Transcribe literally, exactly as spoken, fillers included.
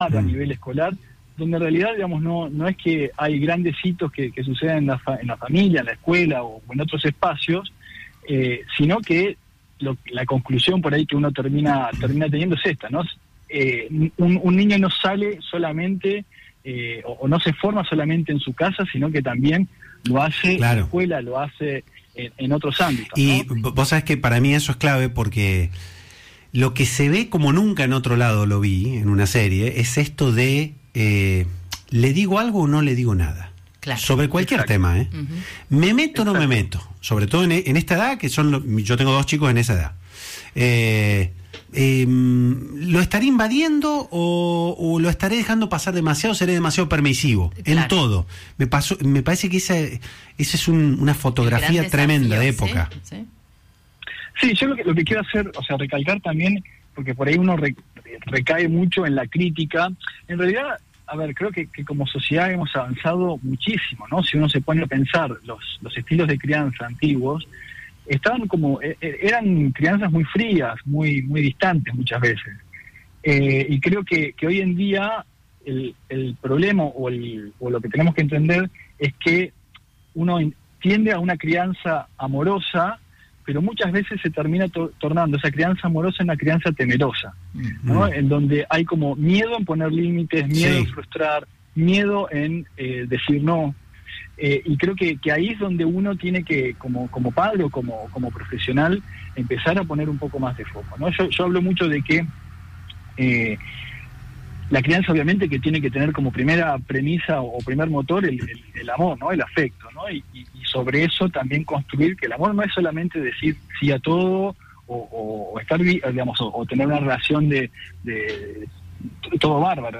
mm. a nivel escolar, donde en realidad, digamos, no no es que hay grandes hitos que, que suceden en la, fa, en la familia, en la escuela o en otros espacios, eh, sino que lo, la conclusión por ahí que uno termina termina teniendo es esta, ¿no? Eh, un, un niño no sale solamente, eh, o, o no se forma solamente en su casa, sino que también lo hace claro. en la escuela, lo hace en, en otros ámbitos, y ¿no? Vos sabés que para mí eso es clave, porque lo que se ve como nunca en otro lado lo vi en una serie es esto de eh, ¿le digo algo o no le digo nada? Claro. Sobre cualquier Exacto. tema, ¿eh? Uh-huh. ¿Me meto o no me meto? Sobre todo en, en esta edad, que son lo, yo tengo dos chicos en esa edad. Eh, eh, ¿Lo estaré invadiendo o, o lo estaré dejando pasar demasiado? ¿Seré demasiado permisivo? Claro. En todo. Me pasó, me parece que esa, esa es un, una fotografía tremenda de época. ¿Sí? ¿Sí? Sí, yo lo que, lo que quiero hacer, o sea, recalcar también, porque por ahí uno re, recae mucho en la crítica. En realidad, a ver, creo que, que como sociedad hemos avanzado muchísimo, ¿no? Si uno se pone a pensar los, los estilos de crianza antiguos, estaban como, eh, eran crianzas muy frías, muy muy distantes muchas veces. Eh, y creo que, que hoy en día el, el problema o, el, o lo que tenemos que entender es que uno tiende a una crianza amorosa, pero muchas veces se termina to- tornando esa crianza amorosa en una crianza temerosa, ¿no? Mm. En donde hay como miedo en poner límites, miedo sí. en frustrar, miedo en eh, decir no. Eh, y creo que, que ahí es donde uno tiene que, como, como padre o como, como profesional, empezar a poner un poco más de foco, ¿no? Yo, yo hablo mucho de que eh, la crianza obviamente que tiene que tener como primera premisa o, o primer motor el, el, el amor, ¿no? El afecto, ¿no? Y, y, y sobre eso también construir que el amor no es solamente decir sí a todo o, o, o estar, digamos, o, o tener una relación de, de todo bárbaro.